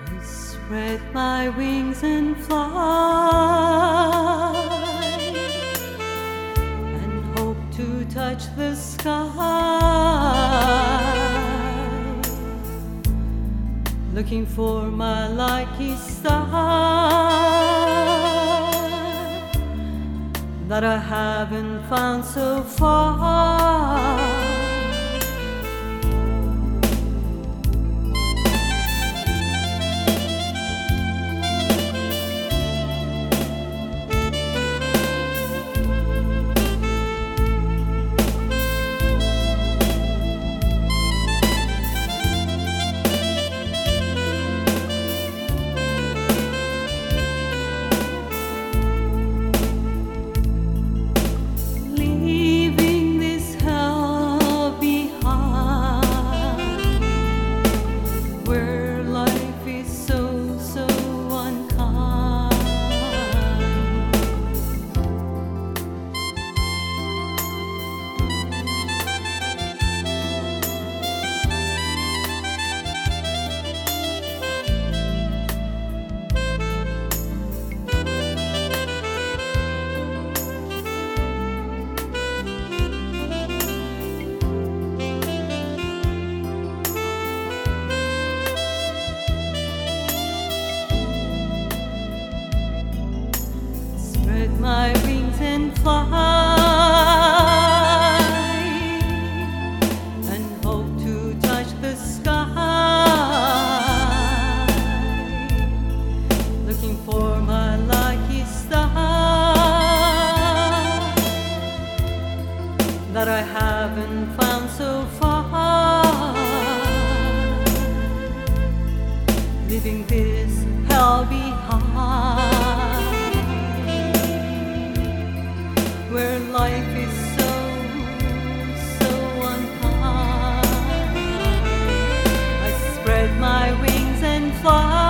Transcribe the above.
I spread my wings and fly, and hope to touch the sky, looking for my lucky star that I haven't found so far. Spread my wings and fly, and hope to touch the sky, looking for my lucky star that I haven't found so far. Leaving this hell behind, where life is so unkind. I spread my wings and fly.